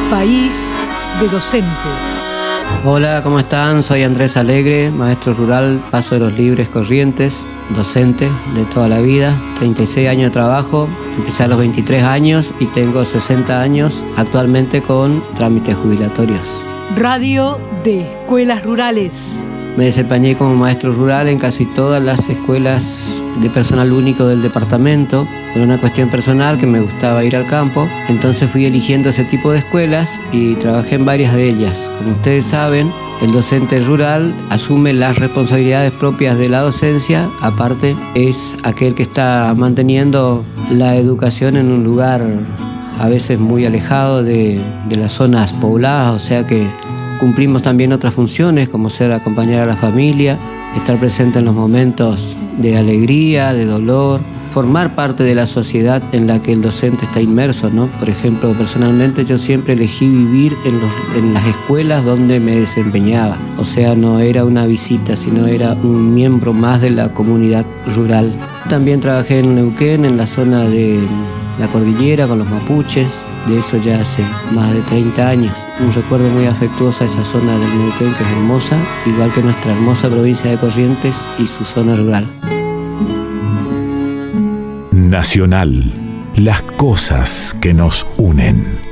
País de docentes. Hola, ¿cómo están? Soy Andrés Alegre, maestro rural, Paso de los Libres Corrientes, docente de toda la vida, 36 años de trabajo, empecé a los 23 años y tengo 60 años actualmente con trámites jubilatorios. Radio de Escuelas Rurales. Me desempeñé como maestro rural en casi todas las escuelas de personal único del departamento. Por una cuestión personal que me gustaba ir al campo, entonces fui eligiendo ese tipo de escuelas y trabajé en varias de ellas. Como ustedes saben, el docente rural asume las responsabilidades propias de la docencia, aparte es aquel que está manteniendo la educación en un lugar a veces muy alejado de las zonas pobladas, o sea que cumplimos también otras funciones como ser acompañar a la familia, estar presente en los momentos de alegría, de dolor, formar parte de la sociedad en la que el docente está inmerso, ¿no? Por ejemplo, personalmente yo siempre elegí vivir en las escuelas donde me desempeñaba. O sea, no era una visita, sino era un miembro más de la comunidad rural. También trabajé en Neuquén, en la zona de la cordillera con los mapuches, de eso ya hace más de 30 años. Un recuerdo muy afectuoso a esa zona del Neuquén que es hermosa, igual que nuestra hermosa provincia de Corrientes y su zona rural. Nacional, las cosas que nos unen.